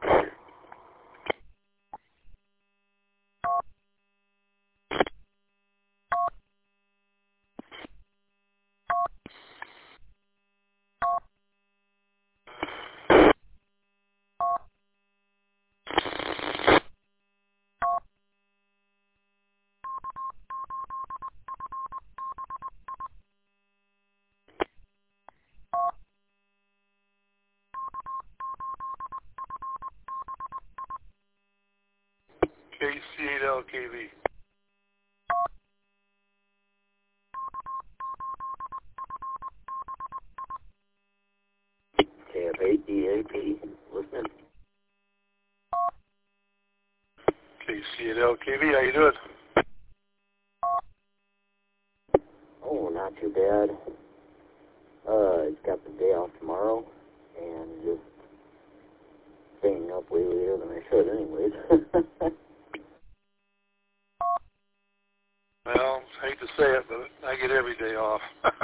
K C eight L K V. K F eight D A P, listening. K C eight L K V, how you doing? Oh, not too bad. Uh, it's got the day off tomorrow, and just staying up way later than I should anyways. Well, I hate to say it, but I get every day off.